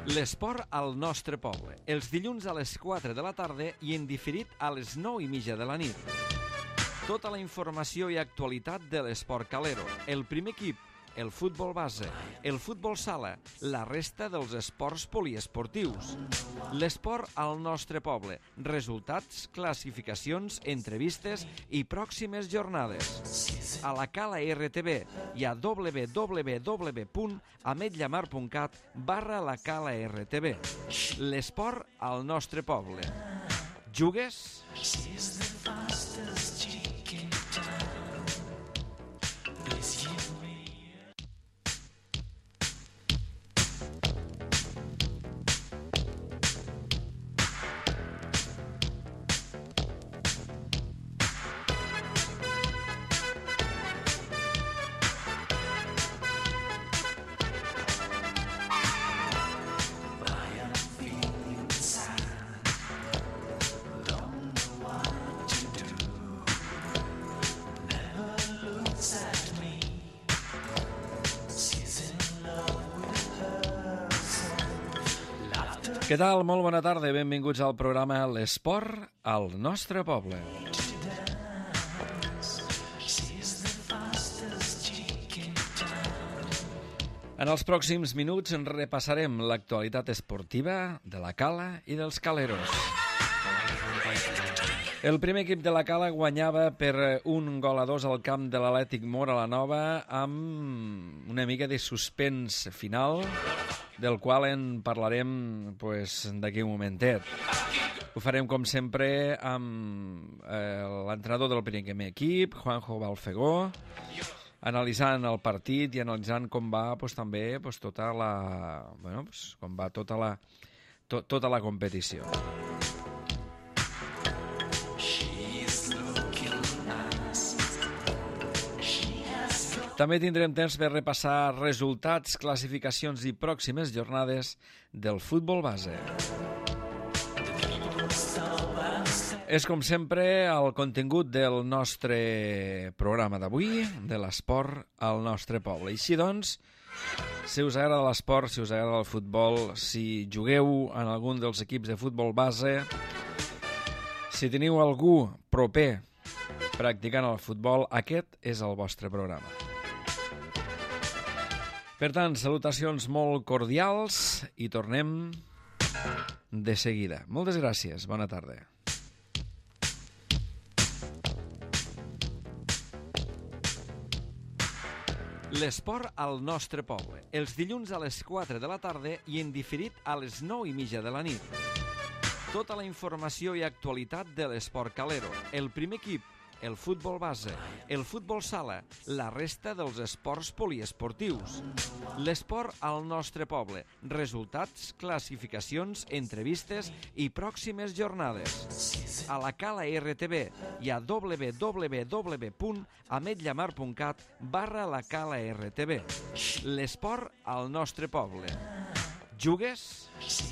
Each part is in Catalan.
L'esport al nostre poble, els dilluns a les 4 de la tarda i en diferit a les 9:30 de la nit. Tota la informació i actualitat de l'esport calero, el primer equip, el futbol base, el futbol sala, la resta dels esports poliesportius. L'esport al nostre poble, resultats, classificacions, entrevistes i pròximes jornades. A la Cala RTV i a www.ametllamar.cat/la Cala RTV. L'esport al nostre poble. Jugues? Què tal? Molt bona tarda. Benvinguts al programa L'Esport al nostre poble. En els pròxims minuts repassarem l'actualitat esportiva de la Cala i dels caleros. El primer equip de la Cala guanyava per 1-2 al camp de l'Atlètic Móra la Nova amb una mica de suspens final, del qual en parlarem d'aquí un momentet. Ho farem, com sempre, amb l'entrenador del primer equip, Juanjo Balfegó, analitzant el partit i analitzant com va també tota la competició. També tindrem temps per repassar resultats, classificacions i pròximes jornades del futbol base. És, com sempre, el contingut del nostre programa d'avui, de l'esport al nostre poble. Així doncs, si us agrada l'esport, si us agrada el futbol, si jugueu en algun dels equips de futbol base, si teniu algú proper practicant el futbol, aquest és el vostre programa. Per tant, salutacions molt cordials i tornem de seguida. Moltes gràcies. Bona tarda. L'esport al nostre poble, els dilluns a les 4 de la tarda i en diferit a les 9:30 de la nit. Tota la informació i actualitat de l'esport calero, el primer equip, el futbol base, el futbol sala, la resta dels esports poliesportius. L'esport al nostre poble, resultats, classificacions, entrevistes i pròximes jornades. A la Cala RTV i a www.ametllamar.cat/la Cala RTV. L'esport al nostre poble. Jugues?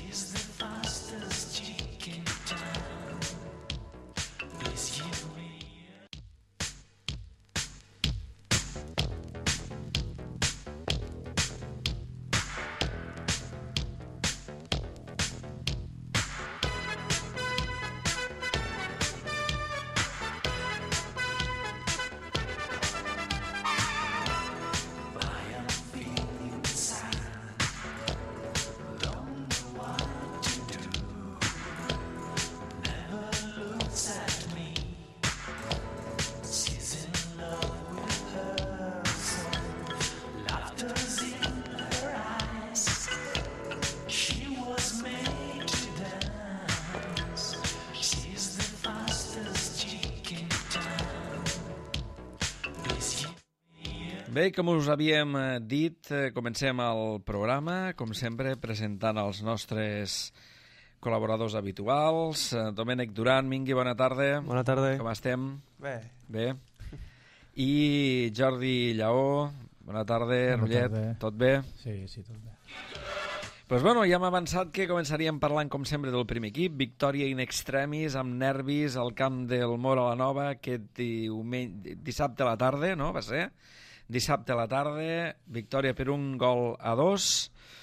Bé, com us havíem dit, comencem el programa, com sempre, presentant els nostres col·laboradors habituals. Domènec Duran, Mingui, bona tarda. Bona tarda. Com estem? Bé. Bé. I Jordi Lleó, bona tarda. Rullet, tot bé? Sí, tot bé. Doncs bueno, ja hem avançat que començaríem parlant, com sempre, del primer equip. Victòria in extremis, amb nervis, al camp del Móra la Nova, aquest dissabte a la tarda, no? Va ser? Dissabte a la tarda, victòria per 1-2.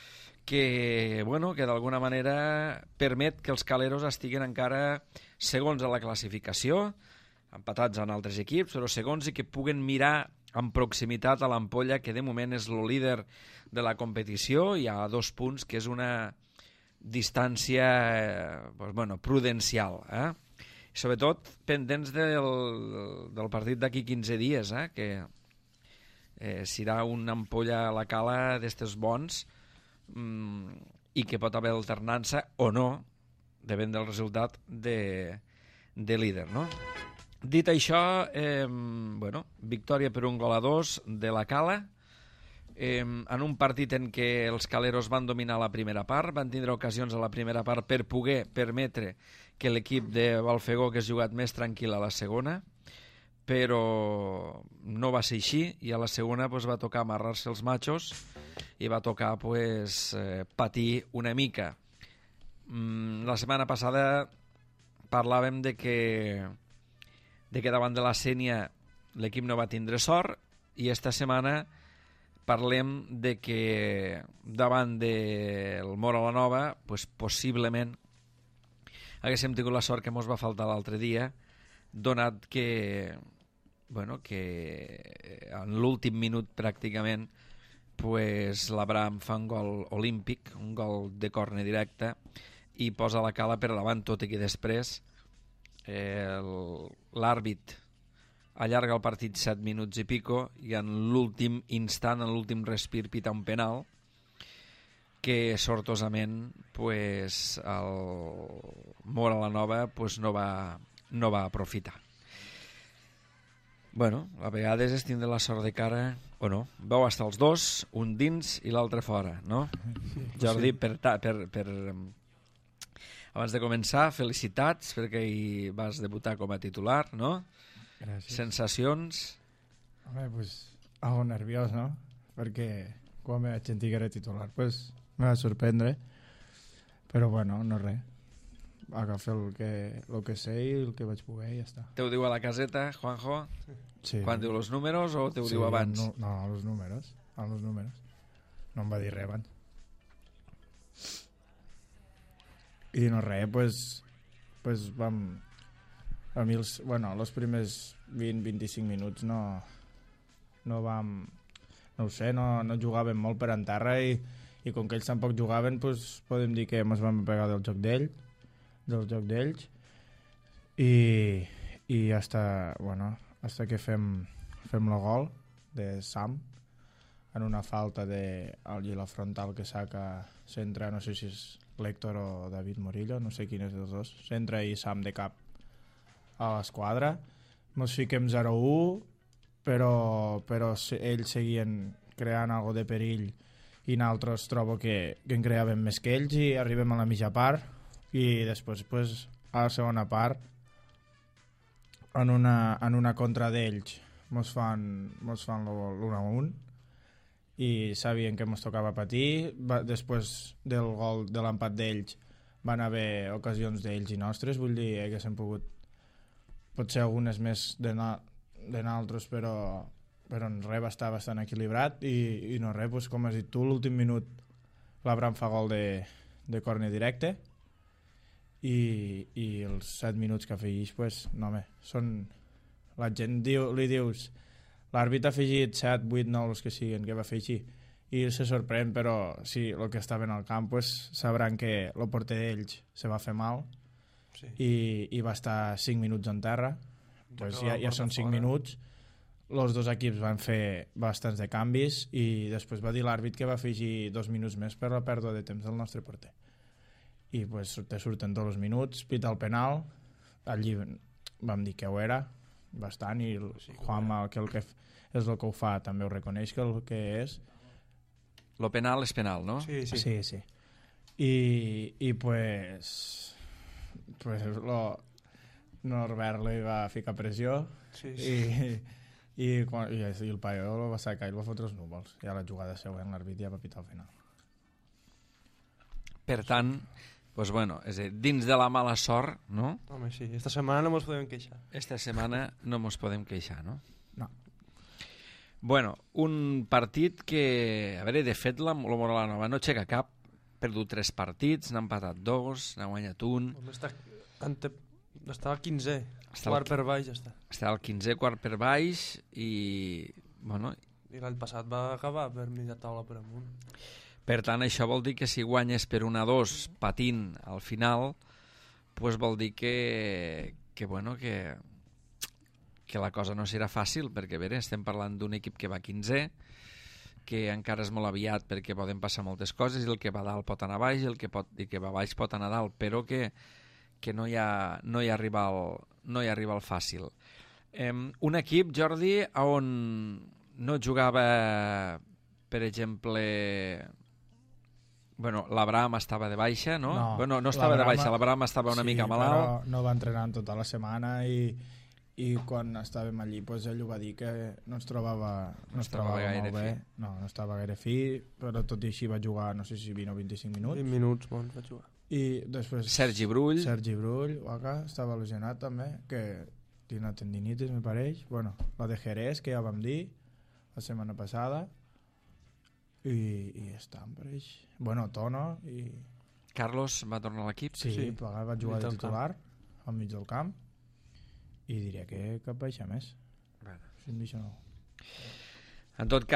que d'alguna manera permet que els caleros estiguen encara segons a la classificació, empatats amb altres equips, però segons i que puguen mirar amb proximitat a l'Ampolla, que de moment és el líder de la competició, hi ha 2 punts, que és una distància prudencial. Sobretot pendents del partit d'aquí 15 dies, que serà una Ampolla a la Cala d'estes bons, i que pot haver alternança o no, depèn del resultat de líder, no? Dit això, victòria per 1-2 de la Cala, en un partit en què els caleros van dominar la primera part, van tindre ocasions a la primera part per poder permetre que l'equip de Balfegó hagués jugat més tranquil a la segona, però no va ser així, i a la segona va tocar amarrar-se els machos i va tocar patir una mica. La setmana passada parlàvem de que davant de la Sénia l'equip no va tindre sort, i esta setmana parlem de que davant del Móra la Nova possiblement haguéssim tingut la sort que mos va faltar l'altre dia, donat que en l'últim minut pràcticament l'Abraham fa un gol olímpic, un gol de córner directe, i posa la Cala per davant, tot i que després l'àrbit allarga el partit 7 minuts i pico, i en l'últim instant, en l'últim respir, pita un penal que sortosament el Móra la Nova no va aprofitar. A vegades és tindre la sort de cara o no. Vau estar els dos, un dins i l'altre fora, no? Jordi, abans de començar, felicitats perquè hi vas debutar com a titular, no? Gràcies. Sensacions? Home, algo nerviós, no? Perquè quan me vaig sentir que era titular, me va sorprendre, però no res. Agafar el que sé i el que vaig poder i ja està. Te ho diu a la caseta, Juanjo? Sí. Quan diu els números o te ho diu abans? No, els números. No em va dir res abans. I no res, vam... A mi els primers 20-25 minuts no vam... No ho sé, no jugàvem molt per en terra, i com que ells tampoc jugaven, podem dir que ens vam pegar del joc d'ells, i hasta que fem el gol de Sam en una falta al la frontal que saca, s'entra, no sé si és l'Héctor o David Morillo, no sé quin és dels dos, s'entra i Sam de cap a l'esquadra, ens fiquem 0-1, però ells seguien creant algo de perill i nosaltres trobo que en creàvem més que ells, i arribem a la mitja part, i després a la segona part en una contra d'ells mos fan l'1-1, i sabien que ens tocava patir. Després del gol de l'empat d'ells van haver ocasions d'ells i nostres, vull dir, haguéssim pogut potser algunes més de nosaltres, però en res va estar bastant equilibrat, i no res, com has dit tu, l'últim minut l'Abraham fa gol de córner directe, i els 7 minuts que afegeix, la gent li dius l'àrbit ha afegit 7, 8, 9, els que siguin, que va fer així, i se sorprèn, però sí, el que estaven al camp sabran que el porter d'ells se va fer mal, sí, i va estar 5 minuts en terra. Ja són 5 minuts, els dos equips van fer bastants de canvis, i després va dir l'àrbit que va afegir 2 minuts més per la pèrdua de temps del nostre porter, i te surten tots els minuts, pita el penal, allí vam dir que ho era bastant, i Juanma, que és el que ho fa, també ho reconeix que el que és. Lo penal és penal, no? Sí. I Norbert li va ficar pressió, i el Paio el va sacar i el va fotre els núvols, i a la jugada següent l'àrbit ja va pitar al final. Per tant, és a dir, dins de la mala sort, no? Home, sí, esta setmana no mos podem queixar. Esta setmana no mos podem queixar, no? No. Un partit que, a veure, de fet, la Móra la Nova no aixeca cap, perdut 3 partits, n'ha empatat 2, n'ha guanyat 1. Estava 15è, quart per baix està. Estava al 15è, quart per baix, i bueno... I l'any passat va acabar per mitja taula per amunt. Per tant, això vol dir que si guanyes per 1-2 patint al final, pues vol dir que la cosa no serà fàcil, perquè bé, estem parlant d'un equip que va 15è, que encara és molt aviat perquè poden passar moltes coses, i el que va dalt pot anar baix, i el que va baix pot anar dalt, però que no hi arriba al fàcil. Un equip, Jordi, on no jugava, per exemple... Bueno, l'Abraham estava de baixa, no? No estava de baixa, l'Abraham estava una mica malalt. Sí, però no va entrenar tota la setmana i quan estàvem allí pues, ell ho va dir que no es trobava gaire molt bé. No estava gaire fi, però tot i així va jugar, no sé si 20 o 25 minuts. 20 minuts, bons, va jugar. I després... Sergi Brull, estava lesionat també, que té una tendinitis, me pareix. Bueno, la de Jerez, que ja vam dir la setmana passada, i està, em pareix. Bueno, Tono i... Carlos va tornar a l'equip? Sí, va jugar de titular al mig del camp, i diria que cap baixa més. Bueno. Si em deixa no. En tot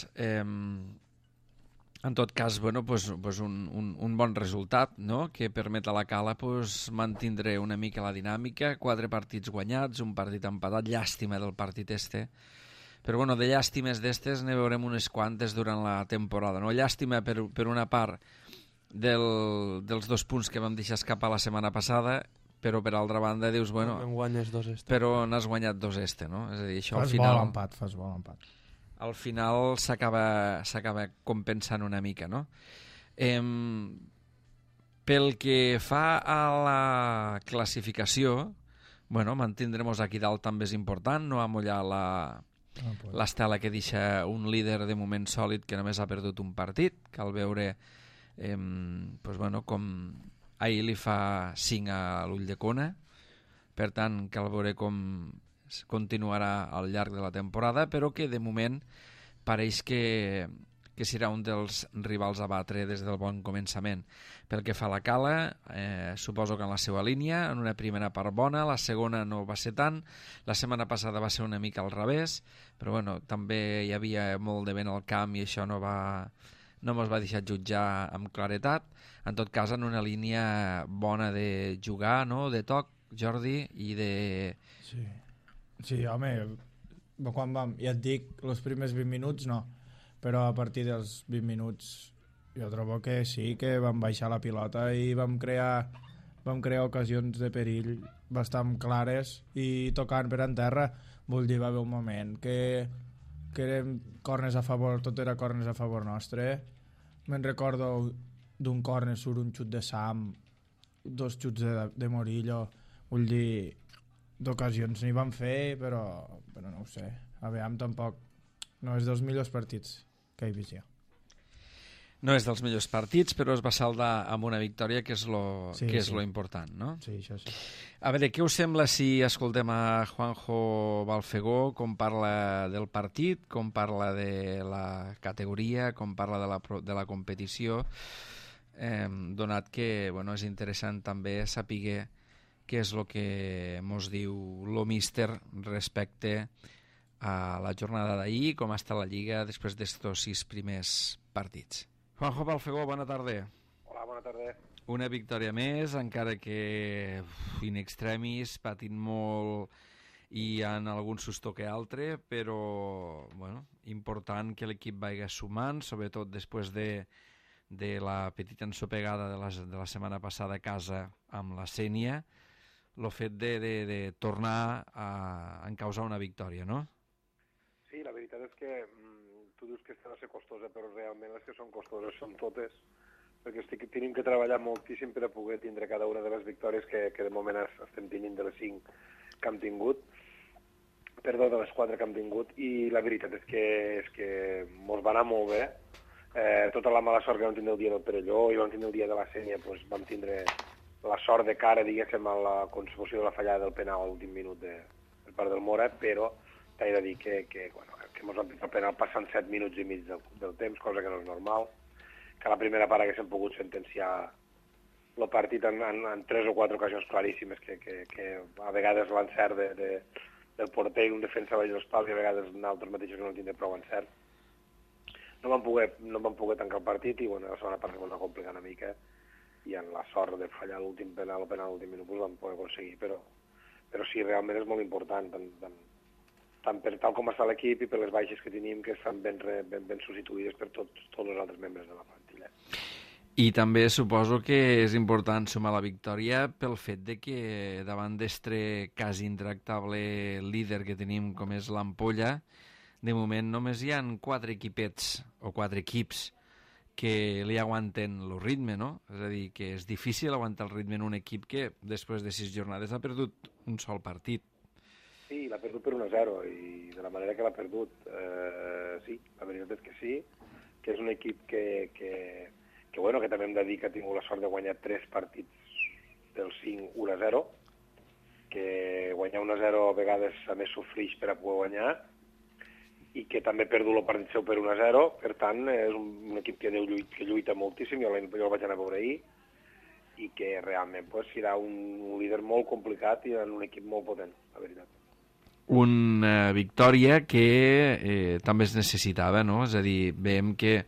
cas, bueno, pues un bon resultat, no?, que permet a la Cala pues, mantindre una mica la dinàmica. 4 partits guanyats, un partit empatat, llàstima del partit este. Però bueno, de llàstimes d'estes ne veurem unes quantes durant la temporada, no? Llàstima per una part dels 2 punts que vam deixar escapar la setmana passada, però per altra banda dius, bueno... En guanyes 2 este. Però n'has guanyat 2 este, no? És a dir, això fas al final... Vol empat. Al final s'acaba compensant una mica, no? Pel que fa a la classificació, bueno, mantindrem-nos aquí dalt també és important, no amollar l'estela que deixa un líder de moment sòlid que només ha perdut un partit. Cal veure pues bueno, com ahir li fa 5 a l'Ulldecona, per tant cal veure com continuarà al llarg de la temporada, però que de moment pareix que serà un dels rivals a batre des del bon començament. Pel que fa a la Cala, suposo que en la seva línia, en una primera part bona, la segona no va ser tant, la setmana passada va ser una mica al revés, però bueno, també hi havia molt de vent al camp i això no mos va deixar jutjar amb claretat. En tot cas, en una línia bona de jugar, no?, de toc, Jordi, i de... Sí, home, ja et dic, els primers 20 minuts no, però a partir dels 20 minuts jo trobo que sí, que vam baixar la pilota i vam crear ocasions de perill bastant clares i tocant per en terra. Vull dir, va haver un moment que eren corners a favor, tot era corners a favor nostre. Me'n recordo d'un corner surt un xut de Sam, 2 xuts de Morillo. Vull dir, d'ocasions n'hi van fer, però no ho sé. Aviam, tampoc no és dels millors partits que he vist jo. No és dels millors partits, però es va saldar amb una victòria, que és lo important, no? Sí, això sí. A veure, què us sembla si escoltem a Juanjo Balfegó, com parla del partit, com parla de la categoria, com parla de la competició, donat que bueno, és interessant també saber què és el que mos diu lo míster respecte a la jornada d'ahir, com està la Lliga després d'estos 6 primers partits. Juanjo Balfegó, bona tarda. Hola, bona tarda. Una victòria més, encara que in extremis, patint molt i en algun susto que altre, però bueno, important que l'equip vagi sumant, sobretot després de la petita ensopegada de la setmana passada a casa amb la Sénia, el fet de tornar a encausar una victòria, no? Sí, la veritat és que tu dius que està a ser costosa, però realment les que són costoses són totes, perquè tenim que treballar moltíssim per a poder tindre cada una de les victòries que de moment estem tenint de les 5 que hem tingut, perdó, de les 4 que hem tingut, i la veritat és que mos va anar molt bé. Tota la mala sort que vam tindre el dia del Perelló i vam tindre el dia de la Sénia, doncs vam tindre la sort de cara, diguéssim, a la consecució de la fallada del penal a l'últim minut per part del Mora, però t'he de dir que mos han pitat el penal passant 7 minuts i mig del temps, cosa que no és normal, que que a la primera part haguéssim pogut sentenciar el partit en 3 o 4 ocasions claríssimes, que a vegades l'encert del porter i un defensa baix dels pals i a vegades nosaltres mateixos que no tindrem prou encert. No vam poder tancar el partit i bueno, la segona part es va complicar una mica i en la sort de fallar l'últim penal o penal a l'últim minut vam poder aconseguir, però sí, realment és molt important, tant per tal com està l'equip i per les baixes que tenim, que estan ben substituïdes per tots els altres membres de la plantilla. I també suposo que és important sumar la victòria pel fet de que davant d'estre quasi intractable líder que tenim com és l'Ampolla, de moment només hi ha 4 equipets o 4 equips que li aguanten el ritme, no? És a dir, que és difícil aguantar el ritme en un equip que després de 6 jornades ha perdut un sol partit. Sí, l'ha perdut per 1-0 i de la manera que l'ha perdut, sí, la veritat és que sí, que és un equip que també hem de dir que ha tingut la sort de guanyar 3 partits del 5 1-0, que guanyar 1-0 a vegades a més sofrix per a poder guanyar, i que també ha perdut el partit seu per 1-0, per tant, és un equip que lluita moltíssim, jo el vaig anar a veure ahir, i que realment serà un líder molt complicat i en un equip molt potent, la veritat. Una victòria que també es necessitava, no? És a dir, veiem que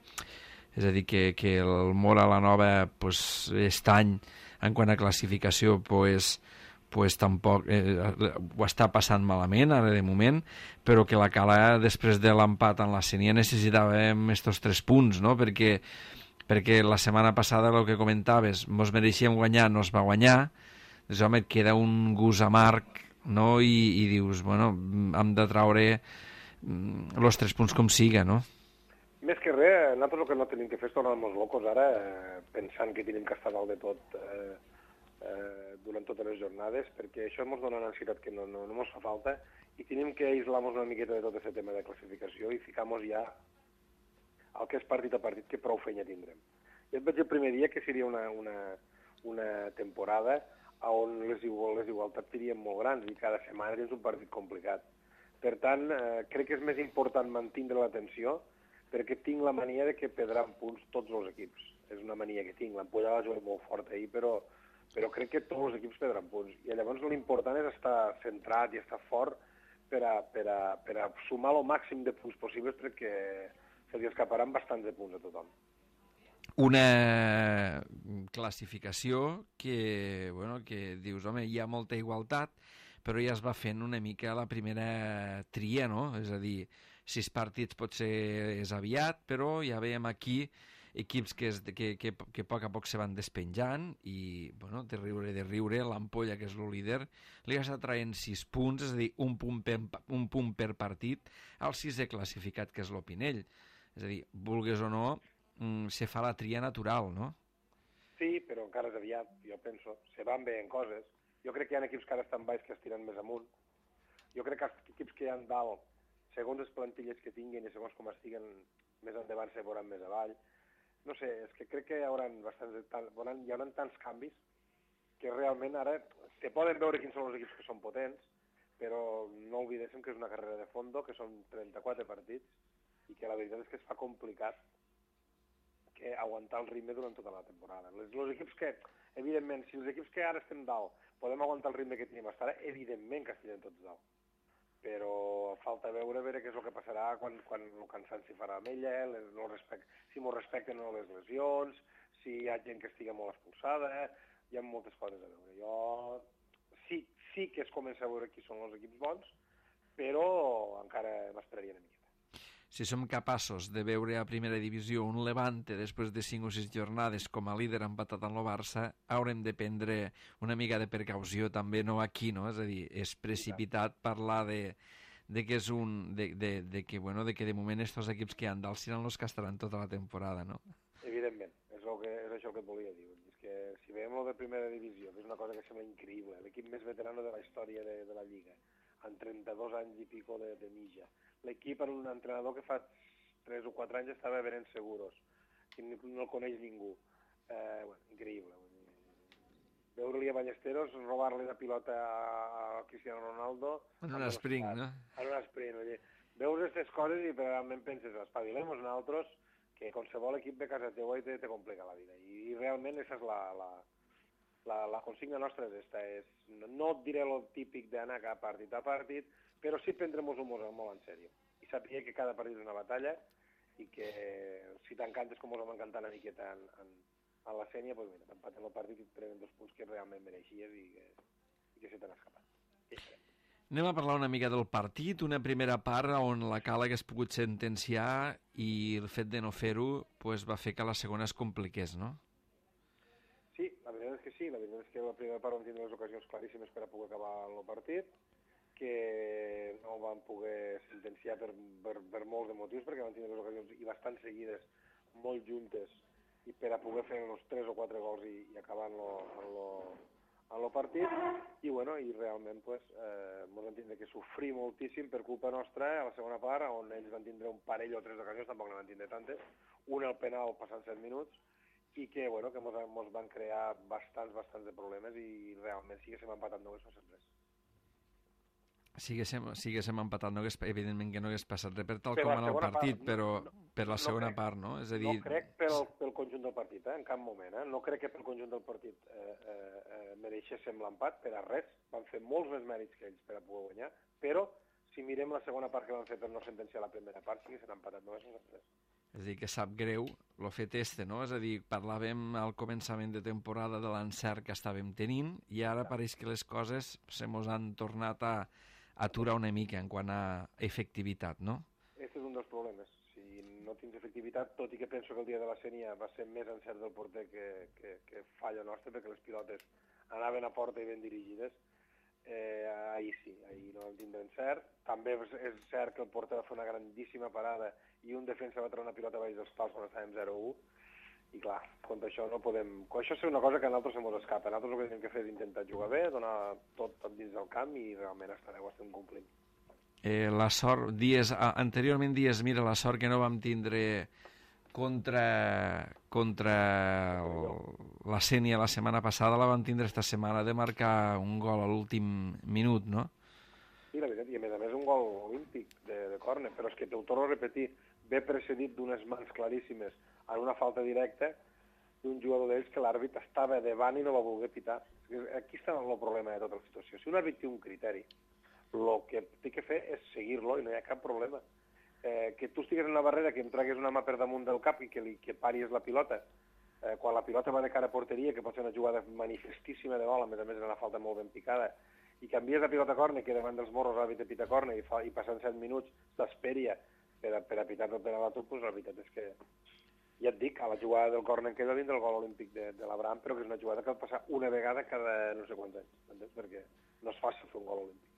el Mora la Nova aquest any, en quant a classificació, tampoc ho està passant malament ara de moment, però que la Cala després de l'empat en la Sénia necessitàvem estos 3 punts, no? Perquè la setmana passada el que comentaves, mos mereixíem guanyar, no es va guanyar, doncs home, et queda un gust amarg, no? I dius, bueno, hem de traure els 3 punts com siga, no? Més que res, nosaltres el que no tenim que fer és tornar-nos locos ara, pensant que tenim que estar dalt de tot durant totes les jornades, perquè això ens dona una ansietat que no ens fa falta i tenim que aïslar-nos una miqueta de tot aquest tema de classificació i ficar-nos ja al que és partit a partit, que prou feina tindrem. Jo et vaig el primer dia que seria una temporada on les igualtats serien molt grans i cada setmana tens un partit complicat. Per tant, crec que és més important mantindre l'atenció perquè tinc la mania de que perdran punts tots els equips. És una mania que tinc. L'Ampolla va jugar molt fort ahir, però crec que tots els equips perdran punts. I llavors l'important és estar centrat i estar fort per a sumar el màxim de punts possibles perquè se li escaparan bastants de punts a tothom. Una classificació que dius, home, hi ha molta igualtat, però ja es va fent una mica la primera tria, no? És a dir, 6 partits potser és aviat, però ja veiem aquí equips que a poc a poc se van despenjant i, bueno, de riure, l'Ampolla, que és el líder, li està traient 6 punts, és a dir, un punt per partit al 6è classificat, que és l'Opinell. És a dir, vulgues o no, se fa la tria natural, no? Sí, però encara és aviat, jo penso. Se van bé en coses. Jo crec que hi ha equips que ara estan baix que es tiren més amunt. Jo crec que els equips que hi ha dalt, segons les plantilles que tinguin i segons com estiguen més endavant, se veuran més avall. No sé, és que crec que hi haurà tants canvis que realment ara se poden veure quins són els equips que són potents, però no oblidéssim que és una carrera de fondo, que són 34 partits, i que la veritat és que es fa complicat que aguantar el ritme durant tota la temporada. Els equips que, evidentment, si els equips que ara estem dalt podem aguantar el ritme que tenim fins ara, evidentment que estirem tots dalt. Però falta veure què és el que passarà quan el cansanci farà amb ella, si m'ho respecten o no les lesions, si hi ha gent que estigui molt expulsada, hi ha moltes coses a veure. Jo sí que es comença a veure qui són els equips bons, però encara m'esperaria una miqueta. Si som capaços de veure a primera divisió un Levante després de 5 o 6 jornades com a líder empatat amb el Barça, haurem de prendre una mica de precaució també, no aquí, no? És a dir, és precipitat parlar de que de moment estos equips que han dalt seran els que estaran tota la temporada, no? Evidentment, és això que et volia dir. És que si veiem el de primera divisió, que és una cosa que sembla increïble, l'equip més veterano de la història de la Lliga, amb 32 anys i pico de milla. L'equip era un entrenador que fa 3 o 4 anys estava venent seguros, que no el coneix ningú. Increïble. Veure-li a Ballesteros robar-li la pilota a Cristiano Ronaldo en un sprint, no? En un sprint. Veus aquestes coses i realment penses, espavilem-nos nosaltres, que qualsevol equip de casa teua te complica la vida. I realment aquesta és la consigna nostra és esta. No et diré el típic d'anar a partit a partit, però sí prendre-nos-ho molt en sèrio. I saber que cada partit és una batalla i que si t'encantes com us vam encantar una miqueta en la Sènia, doncs mira, t'empaten el partit i et prenen 2 punts que realment mereixies i que se t'han escapat. Anem a parlar una mica del partit, una primera part on la Cala hagués pogut sentenciar i el fet de no fer-ho va fer que la segona es compliqués, no? Sí, la veritat és que sí. La veritat és que la primera part vam tindre les ocasions claríssimes per a poder acabar el partit, que no van poder sentenciar per molts de motius, perquè van tindre les ocasions i bastant seguides, molt juntes, i per a poder fer els 3 o 4 gols i acabar en el partit, i realment ens van tindre que sofrir moltíssim per culpa nostra a la segona part, on ells van tindre un parell o 3 ocasions, tampoc no van tindre tantes, una al penal passant 7 minuts, i que ens van crear bastants de problemes, i realment si haguéssim empatat no hagués passat res. Si haguéssim empatat, evidentment que no hagués passat res per tal com en el partit, però per la segona part, no? És a dir... No crec pel conjunt del partit, en cap moment. No crec que pel conjunt del partit mereixéssim l'empat, per a res. Van fer molts més mèrits que ells per a poder guanyar, però si mirem la segona part que van fer per no sentenciar la primera part, sí que s'han empatat, no és res. És a dir, que sap greu el fet no? És a dir, parlàvem al començament de temporada de l'encert que estàvem tenint i ara pareix que les coses se mos han tornat a aturar una mica en quant a efectivitat, no? Aquest és un dels problemes. Si no tens efectivitat, tot i que penso que el dia de la Sènia va ser més encert del porter que falla nostre, perquè les pilotes anaven a porta i ben dirigides, ahir sí, ahir no vam tindre encert. També és cert que el porter va fer una grandíssima parada i un defensa va treure una pilota baix dels pals quan estàvem 0-1, i clar, contra això no podem... Això és una cosa que a nosaltres se mos escapa. Nosaltres el que tenim que fer és intentar jugar bé, donar tot dins del camp i realment ho estem complint. La sort, anteriorment dies, mira, la sort que no vam tindre contra la Sènia la setmana passada, la vam tindre esta setmana de marcar un gol a l'últim minut, no? Sí, la veritat, i a més un gol olímpic de córner, però és que t'ho torno a repetir, ve precedit d'unes mans claríssimes en una falta directa d'un jugador d'ells que l'àrbit estava davant i no va voler pitar. Aquí està el problema de tota la situació. Si un àrbit té un criteri, el que té que fer és seguir-lo i no hi ha cap problema. Que tu estigues en una barrera, que em treguis una mà per damunt del cap i que paris la pilota, quan la pilota va de cara a porteria, que pot ser una jugada manifestíssima de gol, a més era una falta molt ben picada, i canvies la pilota a córner, que davant dels morros l'àrbit pita córner i passant 7 minuts t'esperia per a pitar el penal a tu, doncs la veritat és que ja et dic, a la jugada del córner que va vindre el gol olímpic de l'Abraham, però que és una jugada que ha de passar una vegada cada no sé quants anys, entens? Perquè no és fàcil fer un gol olímpic.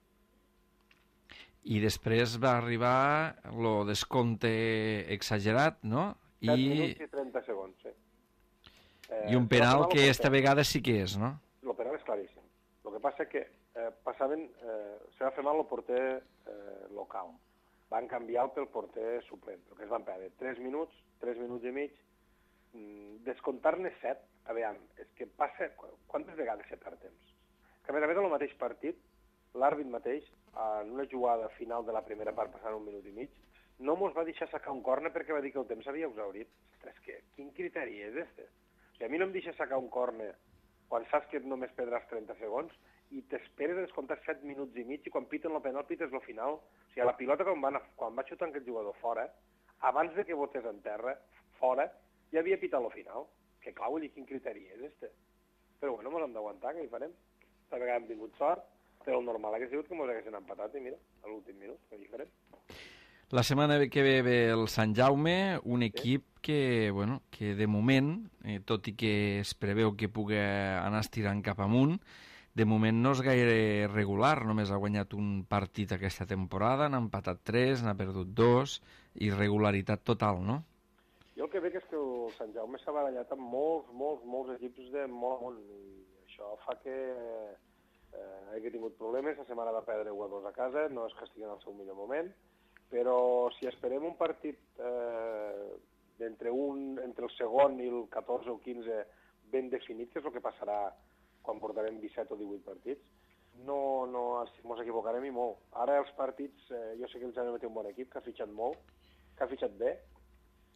I després va arribar el descompte exagerat, no? 7 minuts i 30 segons, sí. I un penal que esta vegada sí que és, no? El penal és claríssim. El que passa que se va fer mal el porter local. Van canviar pel porter suplent, el que es van perdre 3 minuts i mig, descomptar-ne 7, aviam, és que passa... Quantes vegades se perd temps? Que a més en el mateix partit, l'àrbit mateix, en una jugada final de la primera part passant 1 minut i mig, no mos va deixar sacar un córner perquè va dir que el temps s'havia exhaurit. Ostres, quin criteri és este? O sigui, a mi no em deixa sacar un córner quan saps que només perdràs 30 segons i t'esperes a descomptar 7 minuts i mig i quan piten el penal pites el final. O sigui, la pilota quan va xutar aquest jugador fora, abans de que botés en terra, fora, ja havia pitat el final. Que clar, vull dir, quin criteri és este? Però bueno, mos hem d'aguantar, què hi farem? Esta vegada hem tingut sort, però el normal hagués sigut que mos haguessin empatat i mira, a l'últim minut, què hi farem? La setmana que ve el Sant Jaume, un equip que, bueno, que de moment, tot i que es preveu que pugui anar estirant cap amunt, de moment no és gaire regular, només ha guanyat un partit aquesta temporada, n'ha empatat 3, n'ha perdut 2, irregularitat total, no? Jo el que veig és que el Sant Jaume s'ha barallat amb molts equips de molt amunt, i això fa que hagi tingut problemes. La setmana va perdre 1-2 a casa, no és que estigui en el seu millor moment, però si esperem un partit entre el segon i el 14 o 15 ben definit, que és el que passarà quan portarem 17 o 18 partits, no ens equivocarem i molt. Ara els partits, jo sé que el Jaume té un bon equip, que ha fitxat molt, que ha fitxat bé,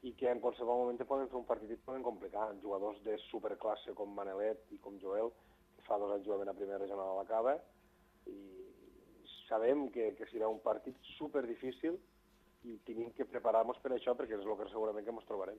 i que en qualsevol moment poden fer un partit i poden complicar. Jugadors de superclasse com Manelet i com Joel, que fa 2 anys jugaven a primera regional a la Cava, i sabem que serà un partit super difícil i tenim que preparar-nos per això, perquè és el que segurament que ens trobarem.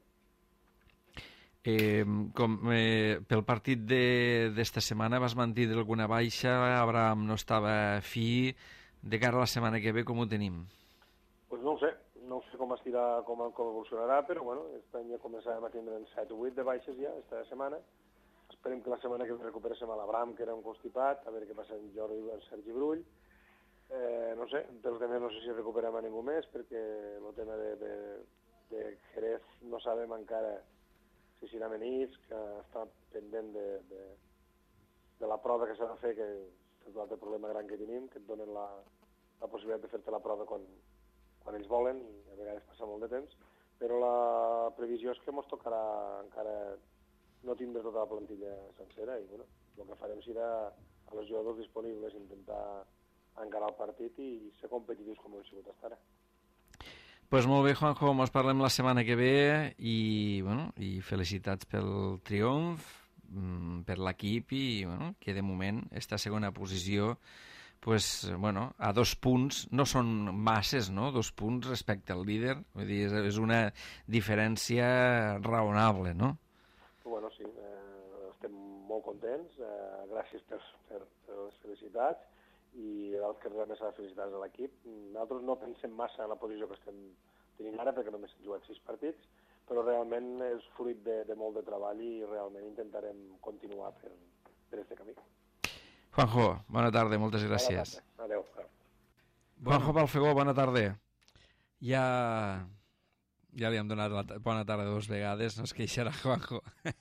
Pel partit d'esta setmana vas mantindre alguna baixa, Abraham no estava fi, de cara a la setmana que ve com ho tenim? Pues no ho sé com estirà, com evolucionarà, però bueno, aquest any ja començàvem a tindre 7 o 8 de baixes ja, esta setmana. Esperem que la setmana que recuperéssim a l'Abraham, que era un constipat, a veure què passa en Jordi i en Sergi Brull. No sé, dels demés no sé si recuperem a ningú més, perquè el tema de Jerez no sabem encara si serà Menís, que està pendent de la prova que s'ha de fer, que és l'altre problema gran que tenim, que et donen la possibilitat de fer-te la prova quan ells volen, i a vegades passa molt de temps, però la previsió és que ens tocarà encara no tindre tota la plantilla sencera, i bueno, el que farem serà a les jugadors disponibles intentar encarar el partit i ser competitius com ho hem sigut fins ara. Pues molt bé, Juanjo, ens parlem la setmana que ve i felicitats pel triomf, per l'equip i que de moment esta segona posició a 2 punts, no són masses, no? 2 punts respecte al líder, vull dir, és una diferència raonable, no? Bueno, sí, estem molt contents, gràcies per les felicitats, i el que realment s'ha de felicitar és a l'equip. Nosaltres no pensem massa en la posició que estem tenint ara, perquè només hem jugat 6 partits, però realment és fruit de molt de treball i realment intentarem continuar per aquest camí. Juanjo, bona tarda, moltes gràcies. Adéu. Juanjo Balfegó, bona tarda. Ja li hem donat la bona tarda 2 vegades, no es queixarà, Juanjo.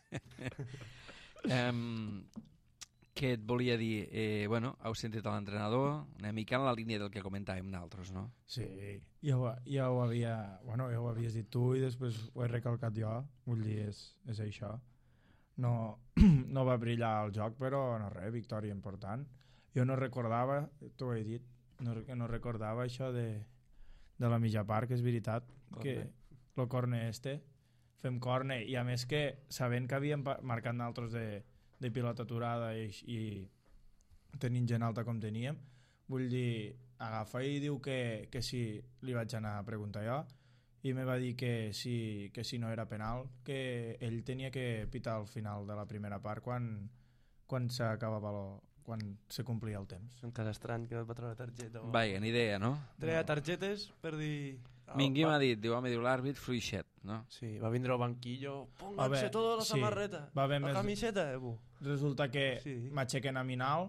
Què et volia dir? Heu sentit l'entrenador, una mica en la línia del que comentàvem nosaltres, no? Sí, ja ho havies dit tu i després ho he recalcat jo, vull dir, és això. No va brillar el joc, però no res, victòria important. Jo no recordava, t'ho he dit, no recordava això de la mitja part, que és veritat, que el corner fem corner, i a més que sabent que havíem marcat nosaltres de pilota aturada i tenint gent alta com teníem, vull dir, agafa i diu que si li vaig anar a preguntar jo, i me va dir que si no era penal, que ell tenia que pitar al final de la primera part quan s'acabava quan se complia el temps. Encara estrany que no et va treure targeta. Vaja, ni idea, no? Treia targetes per dir... Mingui m'ha dit, diu l'àrbit fluixet, no? Sí, va vindre al banquillo, pónganse toda la samarreta, la camiseta, Resulta que m'aixequen a Minal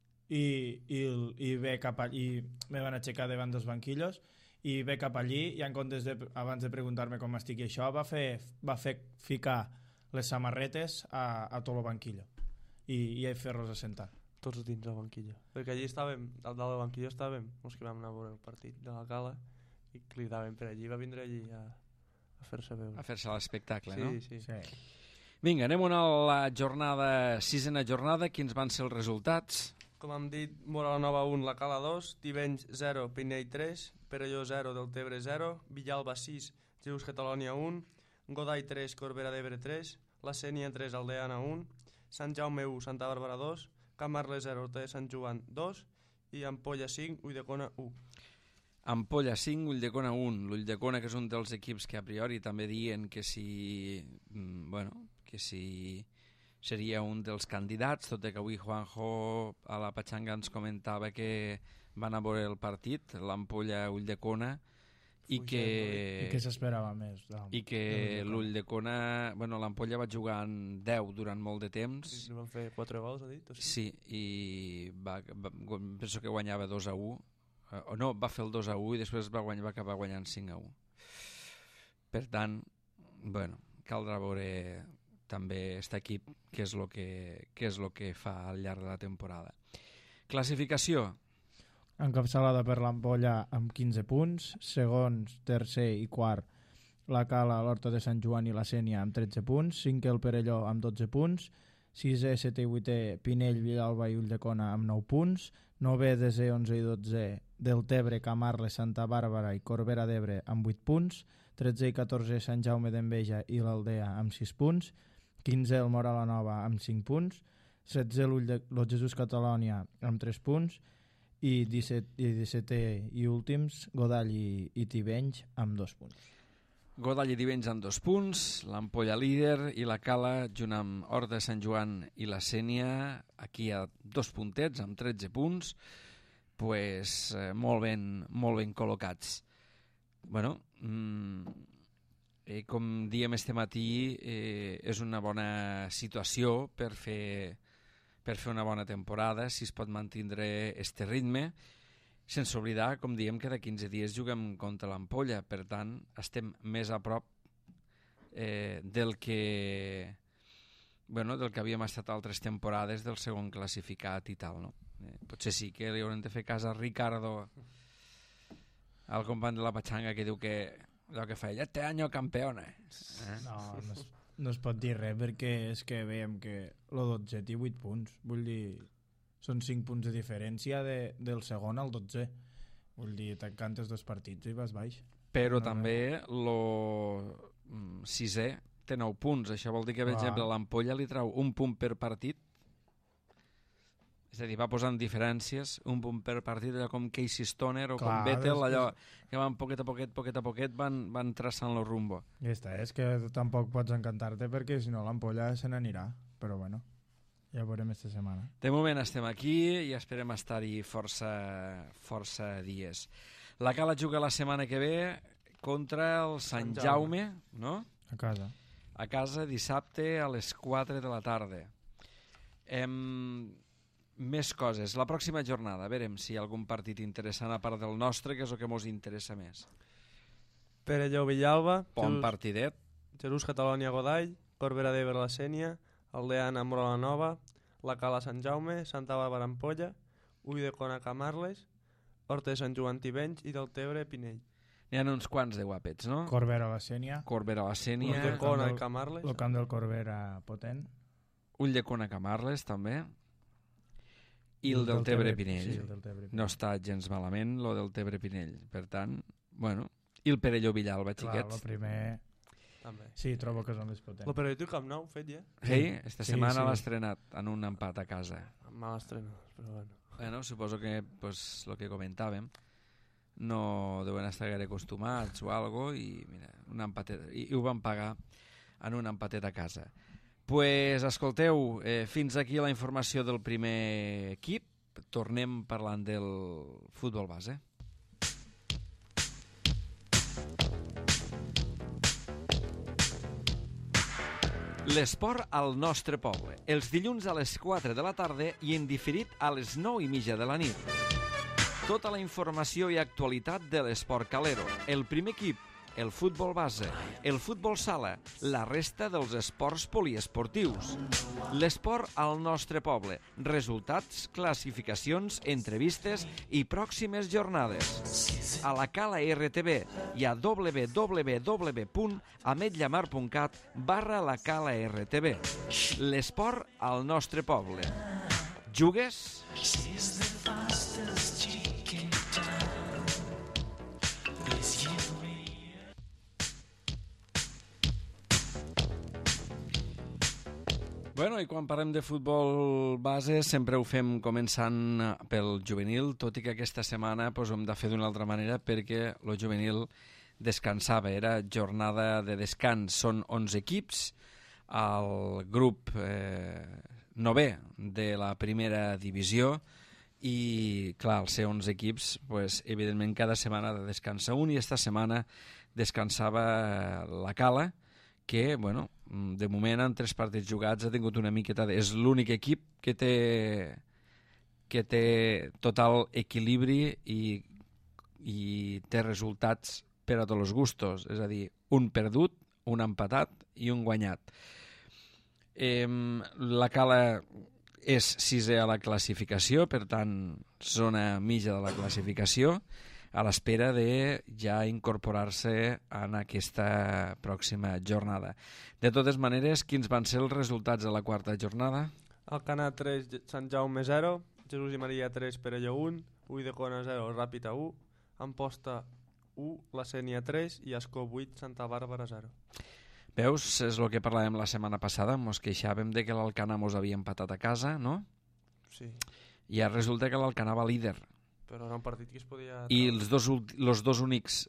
i ve cap allí, me van aixecar davant dels banquillos, i ve cap allí i en comptes abans de preguntar-me com estic i això va fer ficar les samarretes a tot el banquillo i fer-los assentar tots dins del banquillo, perquè allí estàvem al dalt del banquillo estàvem els que vam anar a veure el partit de la Cala i cridàvem per allí, va vindre allí a fer-se veure, a fer-se l'espectacle, sí, no? Sí. Vinga, anem a la sisena jornada. Quins van ser els resultats? Com hem dit, Móra la Nova 1, la Cala 2, Tivenys 0, Pinell 3, Perelló 0, Deltebre 0, Villalba 6, Geus Catalònia 1, Godall 3, Corbera d'Ebre 3, La Sénia 3, Aldeana 1, Sant Jaume 1, Santa Bàrbara 2, Can Marles 0, Horta de Sant Joan 2 i Ampolla 5, Ulldecona 1. Ampolla 5, Ulldecona 1. L'Ulldecona, que és un dels equips que a priori també diuen que si seria un dels candidats, tot i que avui Juanjo a la Patxanga ens comentava que van a veure el partit, l'Ampolla Ulldecona, i que s'esperava més. I que l'Ulldecona, l'Ampolla va jugar en 10 durant molt de temps. Sí, van fer 4 gols, ha dit? Sí, i penso que guanyava 2-1. No, va fer el 2-1 i després va acabar guanyant 5-1. Per tant, caldrà veure també aquest equip què és el que fa al llarg de la temporada. Classificació. Encapçalada per l'Ampolla amb 15 punts, segons, tercer i quart la Cala, l'Horta de Sant Joan i la Sénia amb 13 punts, cinquè el Perelló amb 12 punts, 6è, 7è i 8è Pinell, Villalba i Ulldecona amb 9 punts, 9è, 10è, 11è i 12è Deltebre, Camarles, Santa Bàrbara i Corbera d'Ebre amb 8 punts, 13è i 14è Sant Jaume d'Enveja i l'Aldea amb 6 punts, 15è el Móra la Nova amb 5 punts, 16è el Jesús Catalònia amb 3 punts i 17è i últims Godall i Tivenys amb 2 punts. Godall i Tivenys amb 2 punts, l'Ampolla líder i la Cala, junt amb Horta de Sant Joan i la Sénia, aquí hi ha 2 puntets amb 13 punts, pues, molt ben col·locats. Bueno, com diem este matí, és una bona situació per fer una bona temporada, si es pot mantindre este ritme, sense oblidar, com diem, que de 15 dies juguem contra l'Ampolla, per tant, estem més a prop del que havíem estat altres temporades del segon classificat i tal, no? Potser sí que li haurem de fer cas a Ricardo, al company de la Pachanga, que diu que allò que fa ell, este año campeona. No es pot dir res, perquè és que veiem que el 12 té 8 punts, vull dir, són 5 punts de diferència del segon al 12. Vull dir, t'encantes 2 partits i vas baix. Però també el 6è té 9 punts, això vol dir que, per exemple, l'Ampolla li trau un punt per partit, és a dir, va posant diferències, un punt per partit, allò com Casey Stoner o com Vettel, allò que van poquet a poquet van traçant el rumbo. Ja està, és que tampoc pots encantar-te perquè si no l'Ampolla se n'anirà, però bueno, ja ho veurem esta setmana. De moment estem aquí i esperem estar-hi força dies. La Cala juga la setmana que ve contra el Sant Jaume, no? A casa dissabte a les 4 de la tarda. Més coses. La pròxima jornada, veurem si hi ha algun partit interessant a part del nostre, que és el que ens interessa més. Perelló Villalba, Bon partidet. Jesús Catalònia Godall, Corbera d'Ebre la Sénia, Aldeana Móra la Nova, la Cala Sant Jaume, Santa Bàrbara Ampolla, Ulldecona Camarles, Horta de Sant Joan Tivenys i Deltebre Pinell. N'hi ha uns quants de guapets, no? Corbera la Sénia. Ulldecona i Camarles. El camp del Corbera potent. Ulldecona Camarles, també. I el Deltebre Pinell. No està gens malament, el Deltebre Pinell. Per tant, bueno... I el Perelló Villalba, xiquets. Clar, el primer... També. Sí, trobo que és el més potent. El Perelló té Camp Nou, fet ja. Sí, esta setmana l'ha estrenat en un empat a casa. Mal estrenat, però bueno. Bueno, suposo que, pues, el que comentàvem, no deuen estar gaire acostumats o algo i mira, un empatet, i ho van pagar en un empatet a casa. Pues, escolteu, fins aquí la informació del primer equip. Tornem parlant del futbol base. L'esport al nostre poble. Els dilluns a les 4 de la tarda i en diferit a les 9:30 de la nit. Tota la informació i actualitat de l'esport calero. El primer equip, el futbol base, el futbol sala, la resta dels esports poliesportius. L'esport al nostre poble. Resultats, classificacions, entrevistes i pròximes jornades. A la Cala RTV i a www.ametlllamar.cat/la Cala RTV. L'esport al nostre poble. Jugues? Bueno, i quan parlem de futbol base sempre ho fem començant pel juvenil, tot i que aquesta setmana ho hem de fer d'una altra manera perquè el juvenil descansava, era jornada de descans. Són 11 equips, al grup 9è de la primera divisió i, clar, al ser 11 equips, pues, evidentment cada setmana de descansa un i esta setmana descansava la Cala, que, bueno, de moment en 3 partits jugats ha tingut una miqueta és l'únic equip que té total equilibri i té resultats per a tots els gustos, és a dir, un perdut, un empatat i un guanyat. La Cala és 6è a la classificació, per tant, zona mitja de la classificació. a l'espera de ja incorporar-se en aquesta pròxima jornada. De totes maneres, quins van ser els resultats de la quarta jornada? Alcanar 3, Sant Jaume 0, Jesús i Maria 3, Perelló 1, Ulldecona 0, Ràpita 1, Amposta 1, La Sénia 3 i Ascó 8, Santa Bàrbara 0. Veus, és el que parlàvem la setmana passada, ens queixàvem de que l'Alcanar mos havia empatat a casa, no? Sí, I ara resulta que l'Alcanar va líder. però era un partit que es podia... I els dos únics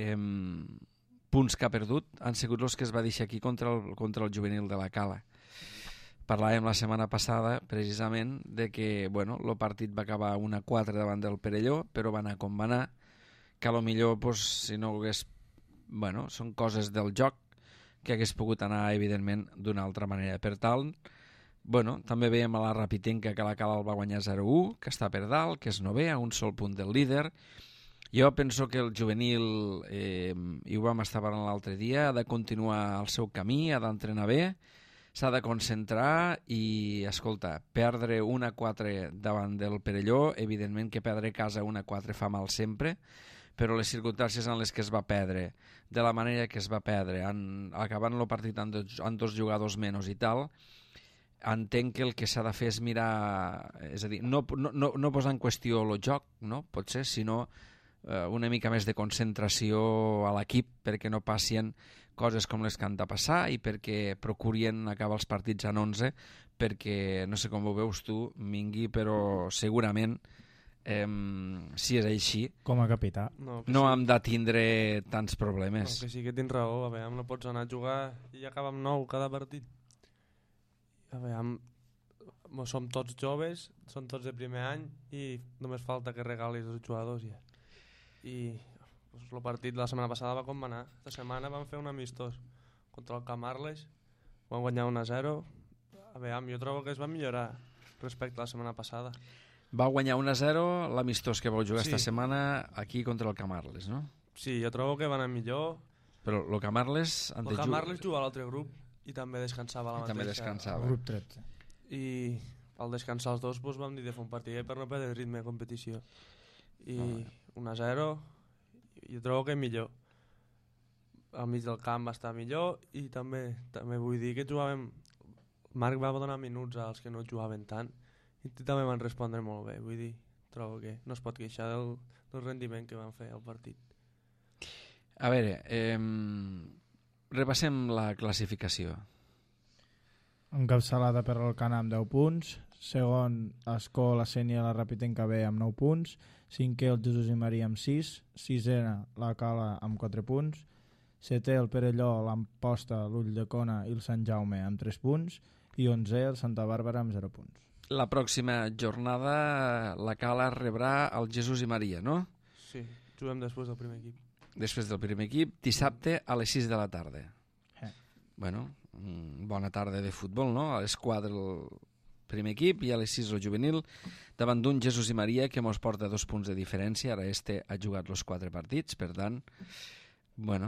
punts que ha perdut han sigut els que es va deixar aquí contra el juvenil de la Cala. Parlàvem la setmana passada precisament de que el partit va acabar 1-4 davant del Perelló, però va anar com va anar, que a lo millor si no hagués... són coses del joc que hagués pogut anar evidentment d'una altra manera. Per tal, també veiem a la Rapitenca que la Cala el va guanyar 0-1, que està per dalt, que és novè, a un sol punt del líder. Jo penso que el juvenil, i ho vam estar parlant l'altre dia, ha de continuar el seu camí, ha d'entrenar bé, s'ha de concentrar i, escolta, perdre 1-4 davant del Perelló, evidentment que perdre a casa 1-4 fa mal sempre, però les circumstàncies en les que es va perdre, de la manera que es va perdre, acabant el partit amb dos jugadors menys i tal, entenc que el que s'ha de fer és mirar, és a dir, no posar en qüestió el joc, no? Potser, sinó una mica més de concentració a l'equip perquè no passin coses com les que han de passar i perquè procurien acabar els partits en 11 perquè, no sé com ho veus tu, Mingui, però segurament si és així Com a capità. no hem de tindre tants problemes. No, que sí que tens raó, a veure, no pots anar a jugar i acabar amb 9 cada partit. A veure, som tots joves, són tots de primer any i només falta que regalis els jugadors ja. I el partit de la setmana passada va com va anar. Esta setmana vam fer un amistós contra el Camarles, vam guanyar 1-0. A veure, jo trobo que es va millorar respecte a la setmana passada. Va guanyar 1-0 l'amistós que vau jugar Sí. esta setmana aquí contra el Camarles, no? Sí, jo trobo que va anar millor. Però el Camarles... El Camarles jugava a l'altre grup i també descansava la mateixa. també descansava. Grup 13. I al descansar els dos vam dir de fer un partit per no perdre el ritme de competició. I 1-0, jo trobo que millor. Al mig del camp va estar millor i també vull dir que jugàvem... Marc va donar minuts als que no jugaven tant i també van respondre molt bé. Vull dir, trobo que no es pot queixar del rendiment que van fer al partit. A veure, repassem la classificació. Encapçalada per l'Alcanar amb 10 punts, segon Ascó, la Sénia, la Rapitenca B amb 9 punts, cinquè el Jesús i Maria amb 6, sisena la Cala amb 4 punts, setè el Perelló, l'Amposta, l'Ulldecona i el Sant Jaume amb 3 punts i 11è el Santa Bàrbara amb 0 punts. La pròxima jornada la Cala rebrà el Jesús i Maria, no? Sí, juguem després del primer equip. Després del primer equip, dissabte a les 6 de la tarda. Bueno, bona tarda de futbol, no? A les 4 el primer equip i a les 6 el juvenil, davant d'un Jesús i Maria que mos porta 2 punts de diferència. Ara ha jugat els 4 partits, per tant, bueno,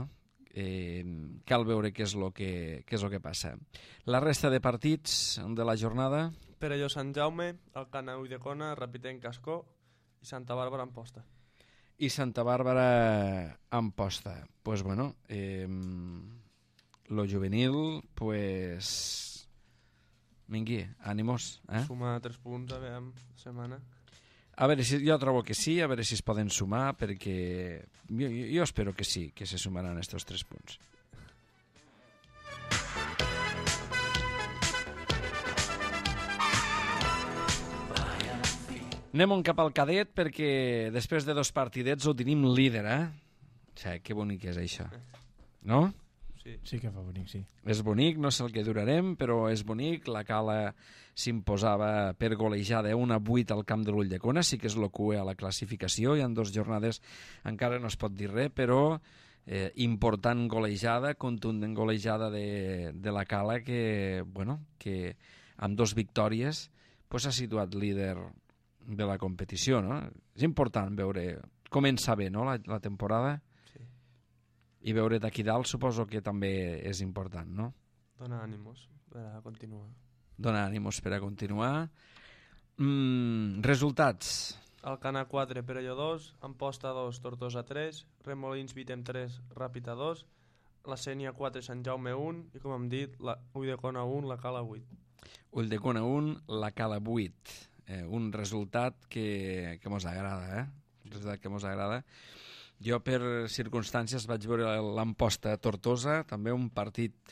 cal veure què és el que passa. La resta de partits de la jornada... Perelló, Sant Jaume, Alcanar, Ulldecona, Rapitenca, Ascó i Santa Bàrbara, Amposta. I Santa Bàrbara, Amposta. Pues bueno, lo juvenil, pues... Mingui, ànimos. Suma 3 punts, a veure, setmana. A veure, jo trobo que sí, a veure si es poden sumar, perquè jo espero que sí, que se sumaran estos 3 punts. Anem cap al cadet perquè després de 2 partidets ho tenim líder, O sigui, que bonic és això, no? Sí que fa bonic, sí. És bonic, no sé el que durarem, però és bonic. La Cala s'imposava per golejada 1-8 al camp de l'Ulldecona, sí que és el QE a la classificació, i en 2 jornades encara no es pot dir res, però important golejada, contundent golejada de la Cala que, bueno, que amb 2 victòries s'ha situat líder de la competició, no? És important veure, comença bé, no?, la temporada. I veure d'aquí dalt suposo que també és important, no? Dona ànimos per a continuar. Dona ànimos per a continuar. Resultats. Alcanar 4, Perelló 2, Amposta 2, Tortosa 3, Remolins Vítem 3, Ràpita 2, la Sénia 4, Sant Jaume 1 i, com hem dit, Ulldecona 1, la Cala 8. Ulldecona 1, la Cala 8. Un resultat que mos agrada, Un resultat que mos agrada. Jo, per circumstàncies, vaig veure l'Amposta Tortosa, també un partit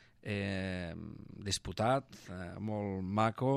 disputat, molt maco,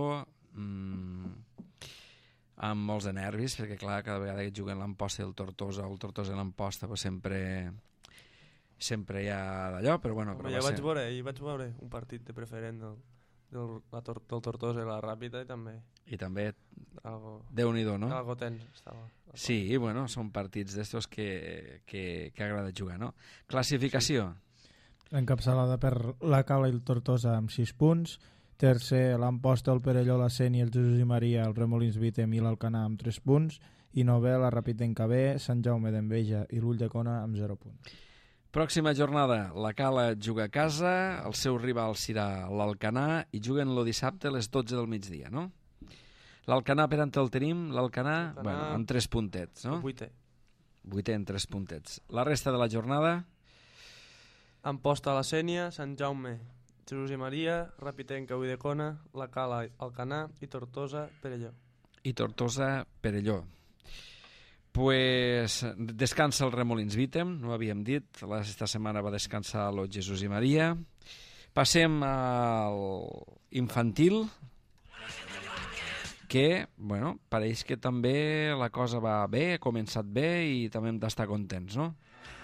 amb molts de nervis, perquè clar, cada vegada que juguen l'Amposta i el Tortosa, o el Tortosa i l'Amposta, pues sempre hi ha d'allò, però bueno... Home, jo vaig veure un partit de preferent del Tortosa i la Ràpita i també... I també, algo, Déu-n'hi-do, no? Algo tens, estava. Sí, bueno, són partits d'estos que agrada jugar, no? Classificació. Encapçalada per la Cala i el Tortosa amb 6 punts. Tercer, l'Amposta, el Perelló, la Sénia, el Jesús i Maria, el Remolins Vítem i l'Alcanar amb 3 punts. I novè, la Ràpitenca B, Sant Jaume d'Enveja i l'Ulldecona amb 0 punts. Pròxima jornada, la Cala juga a casa, el seu rival serà l'Alcanar i juguen el dissabte a les 12 del migdia, no? L'Alcanar, per on el tenim? L'Alcanar, bueno, amb 3 puntets, no? Vuitè amb 3 puntets. La resta de la jornada? Amposta a la Sénia, Sant Jaume, Jesús i Maria, Ràpitenca, Ulldecona, la Cala, Alcanar i Tortosa, Perelló. I Tortosa, Perelló. Pues descansa el Remolins Vítem, no ho havíem dit, aquesta setmana va descansar el Jesús i Maria. Passem al infantil, que, bueno, pareix que també la cosa va bé, ha començat bé i també hem d'estar contents, no?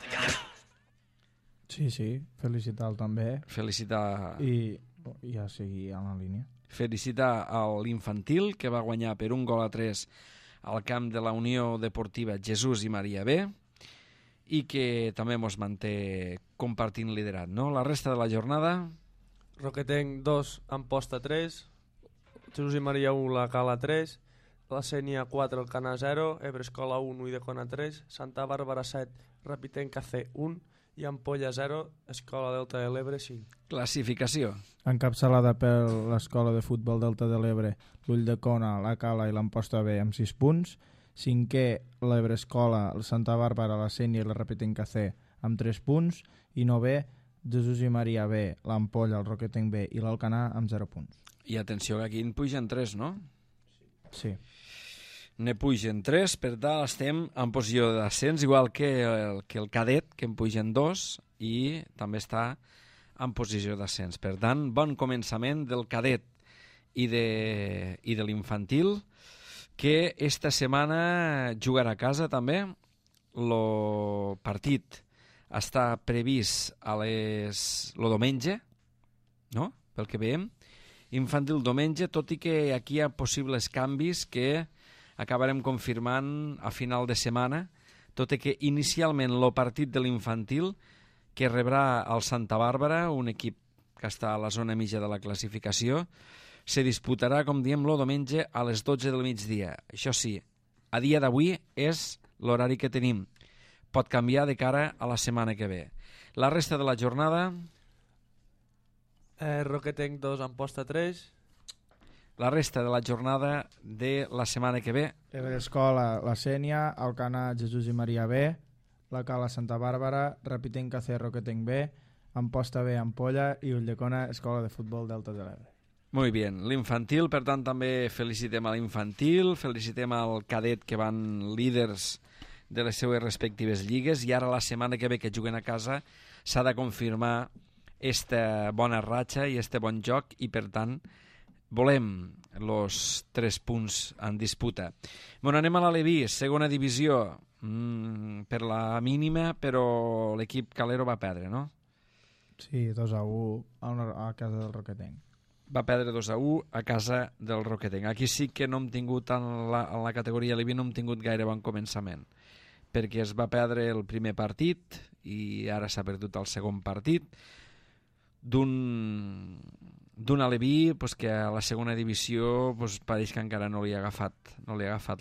Sí, felicitar-lo també. Felicitar... I ja seguir a la línia. Felicitar a l'infantil, que va guanyar per 1-3 al camp de la Unió Deportiva Jesús i Maria B, i que també mos manté compartint liderat, no? La resta de la jornada... Roquetenc 2, Amposta 3, Jesús i Maria 1, la Cala 3, la Sénia 4, Alcanar 0, Ebrescola 1, Ulldecona 3, Santa Bàrbara 7, Ràpitenca C 1 i Ampolla 0, Escola Delta de l'Ebre 5. Classificació. Encapçalada per l'Escola de Futbol Delta de l'Ebre, l'Ulldecona, la Cala i l'Amposta B amb 6 punts. Cinquè, l'Ebrescola, el Santa Bàrbara, la Sénia i la Ràpitenca C amb 3 punts. I novè, Jesús i Maria B, l'Ampolla, el Roquetenc B i l'Alcanar amb 0 punts. I atenció que aquí en pugen 3, no? Sí. Ne pugen 3, per tant estem en posició d'ascens, igual que el cadet, que en pugen 2, i també està en posició d'ascens. Per tant, bon començament del cadet i de l'infantil, que esta setmana jugarà a casa també. El partit està previst el diumenge, no? Pel que veiem. Infantil diumenge, tot i que aquí hi ha possibles canvis que acabarem confirmant a final de setmana, tot i que inicialment el partit de l'infantil, que rebrà el Santa Bàrbara, un equip que està a la zona mitja de la classificació, se disputarà, com diem, el diumenge a les 12 del migdia. Això sí, a dia d'avui és l'horari que tenim. Pot canviar de cara a la setmana que ve. La resta de la jornada... Roquetenc 2, Amposta 3. La resta de la jornada de la setmana que ve. Ebrescola, la Sénia, Alcanar, Jesús i Maria B, la Cala, Santa Bàrbara, Ràpitenca C, Roquetenc B, Amposta B, Ampolla i Ulldecona, Escola de Futbol Delta de l'Ebre. Molt bé, l'infantil, per tant, també felicitem a l'infantil, felicitem al cadet que van líders de les seues respectives lligues, i ara la setmana que ve que juguen a casa s'ha de confirmar esta bona ratxa i este bon joc, i per tant volem els 3 punts en disputa. Bueno, anem a l'Aleví, segona divisió, per la mínima, però l'equip calero va perdre, no? Sí, 2-1 a casa del Roquetenc. Va perdre 2-1 a casa del Roquetenc. Aquí sí que no hem tingut, en la categoria Aleví, no hem tingut gaire bon començament, perquè es va perdre el primer partit i ara s'ha perdut el segon partit d'un Aleví que a la segona divisió pareix que encara no li ha agafat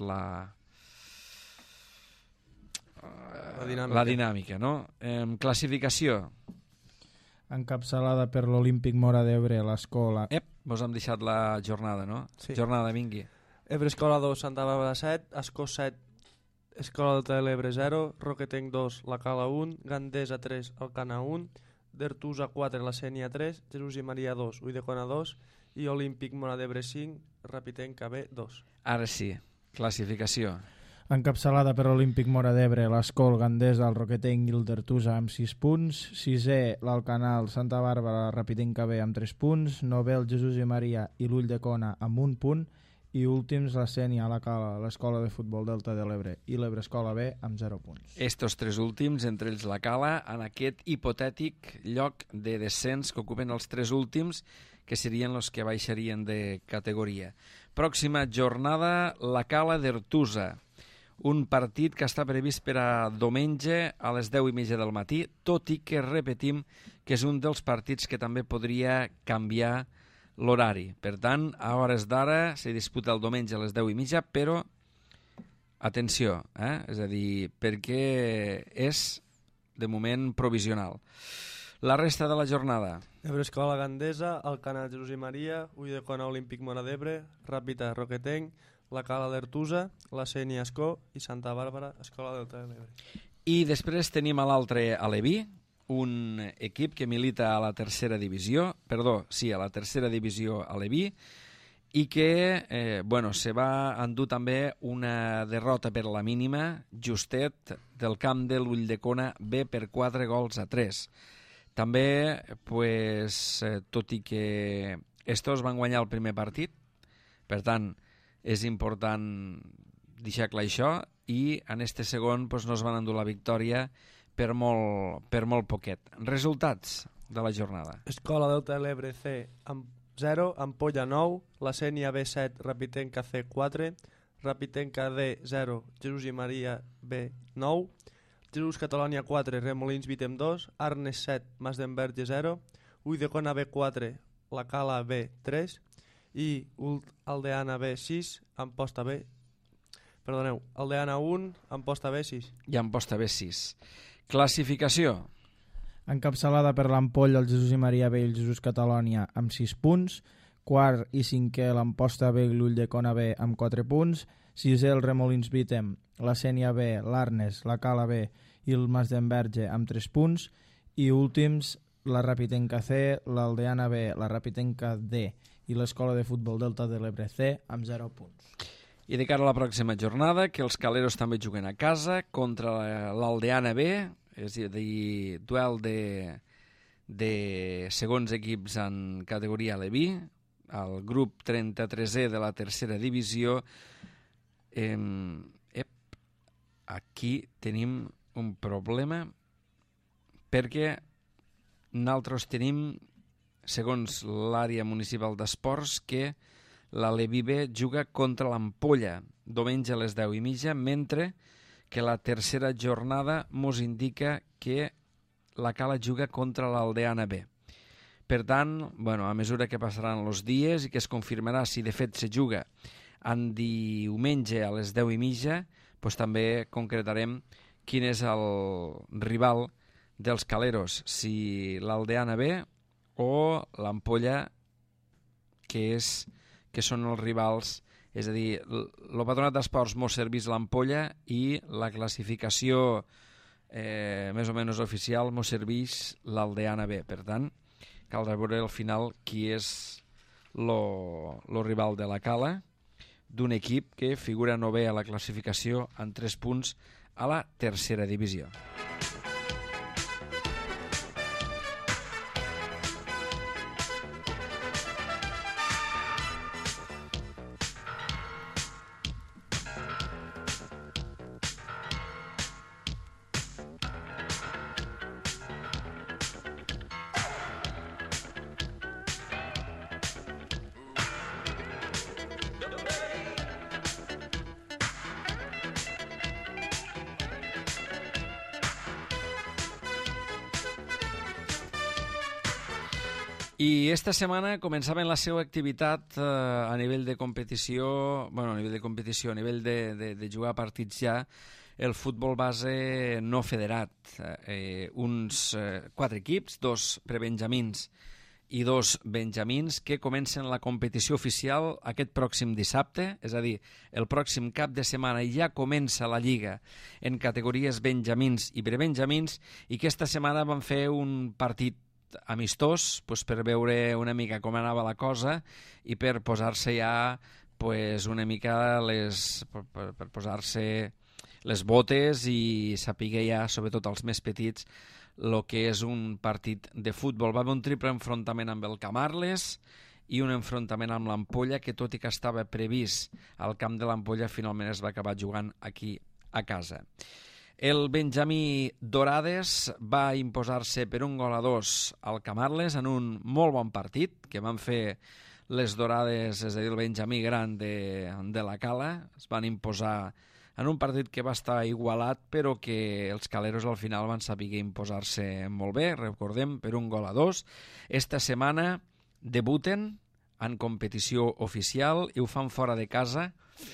la dinàmica, no? Classificació. Encapçalada per l'Olímpic Móra d'Ebre, l'Escola... Vos hem deixat la jornada, no? Sí. Jornada, vingui. Ebre Escola 2, Santa Bàrbara 7, Ascó 7, Escola Delta de l'Ebre 0, Roquetenc 2, La Cala 1, Gandesa 3, Alcana 1, d'Ertusa 4, La Sénia 3, Jesús i Maria 2, Ulldecona 2 i Olímpic Móra d'Ebre 5, Rapitenc AB 2. Ara sí, classificació. Encapçalada per Olímpic Móra d'Ebre, l'Escol, Gandesa, el Roquetenc i el d'Ertusa amb 6 punts. Sisè, l'Alcanal, Santa Bàrbara, Rapitenc AB amb 3 punts. Novè, el Jesús i Maria i l'Ulldecona amb 1 punt. I últims, la Sénia, la Cala, l'Escola de Futbol Delta de l'Ebre i l'Ebre Escola B amb 0 punts. Estos 3 últims, entre ells la Cala, en aquest hipotètic lloc de descens que ocupen els 3 últims, que serien els que baixarien de categoria. Pròxima jornada, la Cala d'Ertusa. Un partit que està previst per a diumenge a les 10:30 del matí, tot i que repetim que és un dels partits que també podria canviar l'horari. Per tant, a hores d'ara se disputa el diumenge a les 10:30, però atenció, és a dir, perquè és de moment provisional. La resta de la jornada. Ebre Escola Gandesa, Alcana Jesús i Maria, Ulldecona Olímpic Móra d'Ebre, Ràpita Roquetenc, la Cala d'Ertusa, la Sénia Ascó i Santa Bàrbara, Escola Delta de l'Ebre. I després tenim a l'altre Aleví, un equip que milita a la tercera divisió, a la tercera divisió Aleví, i que se va endur també una derrota per la mínima, justet, del camp de l'Ulldecona B per 4-3. També, tot i que estos van guanyar el primer partit, per tant, és important deixar clar això, i en este segon no es van endur la victòria per molt poquet. Resultats de la jornada. Escola Delta de l'Ebre C amb 0, Ampolla 9, la Sénia B 7, Rapitenca C 4, Rapitenca D 0, Jesús i Maria B 9, Jesús Catalònia 4, Remolins Vitem 2, Arnes 7, Mas d'Enverge 0, Ulldecona B 4, la Cala B 3 i Aldeana B 6, Aldeana 1, Amposta B 6. I Amposta B 6. Classificació. Encapçalada per l'Ampolla, el Jesús i Maria B i el Jesús Catalònia amb 6 punts. Quart i cinquè, l'Amposta B i l'Ulldecona B amb 4 punts. Sisè, el Remolins Vitem, la Sénia B, l'Arnes, la Cala B i el Mas d'Enverge amb 3 punts. I últims, la Rapitenca C, l'Aldeana B, la Rapitenca D i l'Escola de Futbol Delta de l'Ebre C amb 0 punts. I de cara a la pròxima jornada, que els caleros també juguen a casa contra l'Aldeana B, és a dir, duel de segons equips en categoria Aleví, al grup 33è de la tercera divisió. Aquí tenim un problema perquè nosaltres tenim, segons l'àrea municipal d'esports, que l'Aleví B juga contra l'Ampolla diumenge a les 10:30, mentre que la tercera jornada mos indica que la Cala juga contra l'Aldeana B. Per tant, a mesura que passaran els dies i que es confirmarà si de fet se juga en diumenge a les 10:30, també concretarem quin és el rival dels caleros, si l'Aldeana B o l'Ampolla, que són els rivals. És a dir, el Patronat d'Esports mos servís l'Ampolla i la classificació més o menys oficial mos servís l'Aldeana B. Per tant, caldrà veure al final qui és el rival de la Cala, d'un equip que figura novè a la classificació en 3 punts a la tercera divisió. I esta setmana començaven la seva activitat a nivell de competició, a nivell de jugar partits ja, el futbol base no federat. Uns 4 equips, 2 prebenjamins i 2 benjamins que comencen la competició oficial aquest pròxim dissabte, és a dir, el pròxim cap de setmana ja comença la Lliga en categories benjamins i prebenjamins, i aquesta setmana van fer un partit amistós per veure una mica com anava la cosa i per posar-se ja una mica per posar-se les botes i saber ja, sobretot els més petits, el que és un partit de futbol. Va haver un triple enfrontament amb el Camarles i un enfrontament amb l'Ampolla, que tot i que estava previst al camp de l'Ampolla, finalment es va acabar jugant aquí a casa. El Benjamí Dorades va imposar-se per 1-2 al Camarles en un molt bon partit que van fer les Dorades, és a dir, el Benjamí gran de la Cala. Es van imposar en un partit que va estar igualat, però que els caleros al final van saber imposar-se molt bé, recordem, per 1-2. Esta setmana debuten en competició oficial i ho fan fora de casa.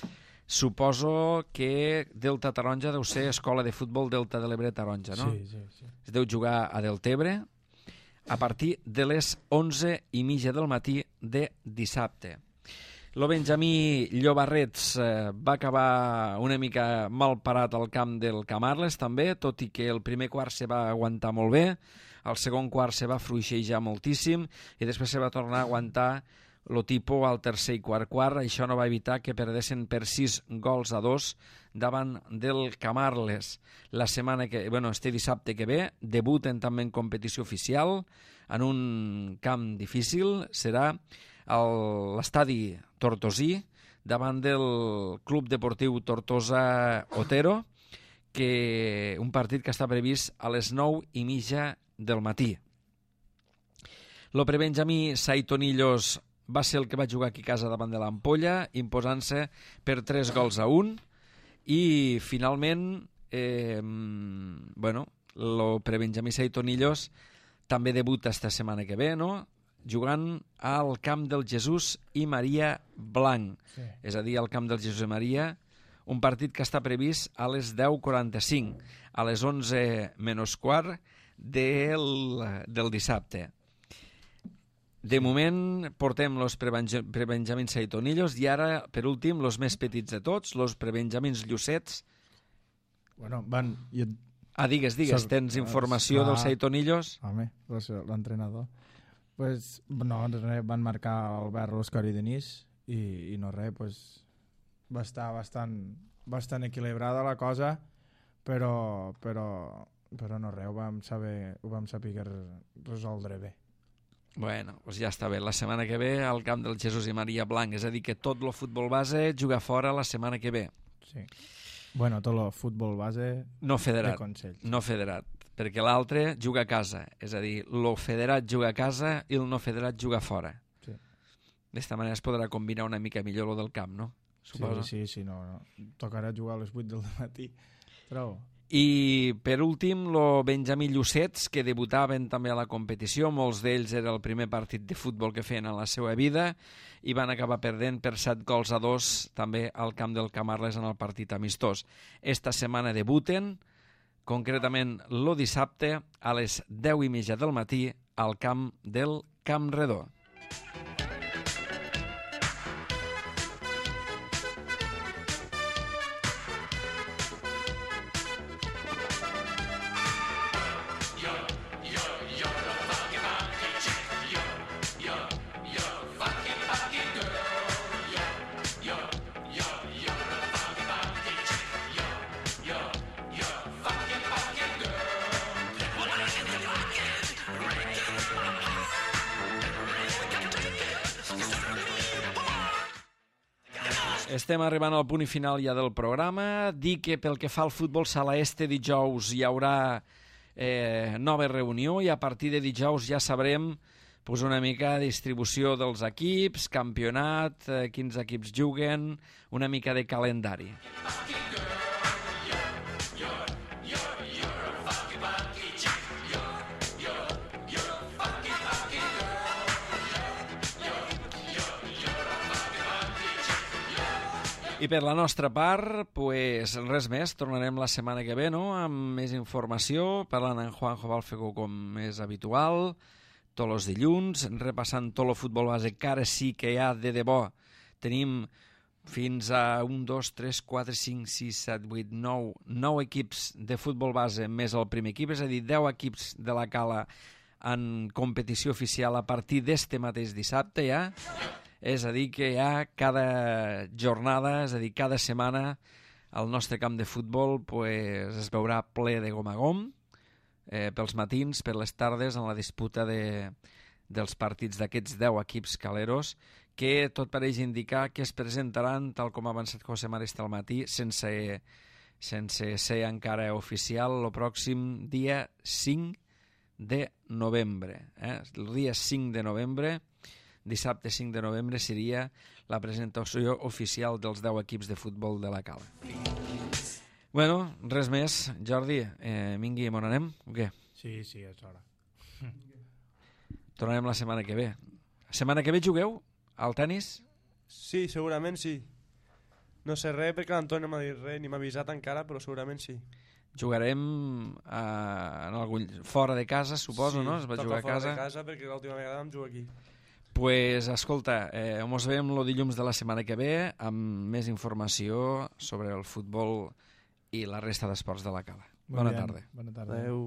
Suposo que Delta Taronja deu ser escola de futbol Delta de l'Ebre Taronja, no? Sí. Es deu jugar a Deltebre a partir de les 11:30 del matí de dissabte. El Benjamí Llobarrets va acabar una mica mal parat al camp del Camarles també, tot i que el primer quart se va aguantar molt bé, el segon quart se va fluixejar moltíssim i després se va tornar a aguantar el tipus al tercer i quart. Això no va evitar que perdessin per 6-2 davant del Camarles. La setmana este dissabte que ve debuten també en competició oficial en un camp difícil, serà l'estadi Tortosí davant del Club Deportiu Tortosa Otero, que un partit que està previst a les 9:30 del matí. El prebenjamí Saitonillos va ser el que va jugar aquí a casa davant de l'Ampolla, imposant-se per 3-1, i finalment el prebenjamí Saitonillos també debuta esta setmana que ve, no?, jugant al camp del Jesús i Maria Blanc, és a dir, al camp del Jesús i Maria, un partit que està previst a les 10:45, a les 11:15 del dissabte. De moment portem els prebenjamins Saitonillos i ara, per últim, els més petits de tots, els prebenjamins Llucets. Digues, tens informació dels Saitonillos? Home, l'entrenador. Van marcar Albert, l'Òscar i Denis i no res, va estar bastant equilibrada la cosa, però no res, ho vam saber resoldre bé. Bueno, ja està bé. La setmana que ve al camp del Jesús i Maria Blanc, és a dir, que tot el futbol base juga fora la setmana que ve. Sí. Tot el futbol base no federat, de Consells. No federat, perquè l'altre juga a casa, és a dir, el federat juga a casa i el no federat juga fora. Sí. D'esta manera es podrà combinar una mica millor el del camp, no? Suposo. Sí, no. Tocarà jugar a les 8 del matí, però... I per últim, el Benjamí Llucets, que debutaven també a la competició, molts d'ells era el primer partit de futbol que feien en la seva vida i van acabar perdent per 7-2 també al camp del Camarles en el partit amistós. Esta setmana debuten, concretament el dissabte a les 10:30 del matí al camp del Camp Redó. Estem arribant al punt i final ja del programa. Dir que pel que fa al futbol sala este dijous hi haurà nova reunió i a partir de dijous ja sabrem una mica de distribució dels equips, campionat, quins equips juguen, una mica de calendari. I per la nostra part, res més, tornarem la setmana que ve, no?, amb més informació, parlant amb Juanjo Balfego com és habitual, tots els dilluns, repassant tot el futbol base, que ara sí que ja de debò tenim fins a 1, 2, 3, 4, 5, 6, 7, 8, 9 equips de futbol base més el primer equip, és a dir, 10 equips de la Cala en competició oficial a partir d'este mateix dissabte ja, és a dir, que ja cada jornada, és a dir, cada setmana el nostre camp de futbol pues, es veurà ple de gom a gom, pels matins, per les tardes, en la disputa dels partits d'aquests 10 equips caleros, que tot pareix indicar que es presentaran, tal com ha avançat José Marista al matí, sense ser encara oficial, el pròxim dia 5 de novembre. El dia 5 de novembre, dissabte 5 de novembre, seria la presentació oficial dels 10 equips de futbol de la Cala. Bueno, res més. Jordi, Mingui, on anem? O què? Sí, és hora. Tornarem la setmana que ve. La setmana que ve jugueu al tennis? Sí, segurament sí. No sé res perquè l'Antoni no m'ha dit res ni m'ha avisat encara, però segurament sí. Jugarem en algun... fora de casa, suposo, sí, no? Es va jugar a casa. Sí, fora de casa perquè l'última vegada vam jugar aquí. Pues, escolta, mos veiem el dilluns de la setmana que ve amb més informació sobre el futbol i la resta d'esports de la Cala. Bona tarda. Bona tarda. Adéu.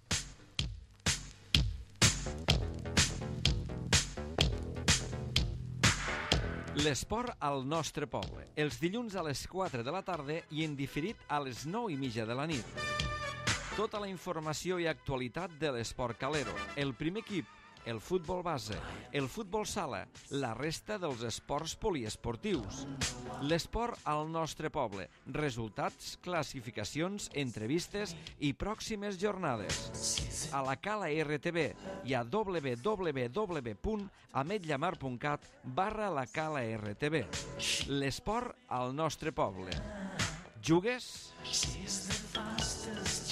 L'esport al nostre poble. Els dilluns a les 4 de la tarda i en diferit a les 9:30 de la nit. Tota la informació i actualitat de l'esport calero. El primer equip, el futbol base, el futbol sala, la resta dels esports poliesportius. L'esport al nostre poble. Resultats, classificacions, entrevistes i pròximes jornades. A la Cala RTV i a www.ametllamar.cat/la Cala RTV. L'esport al nostre poble. Jugues?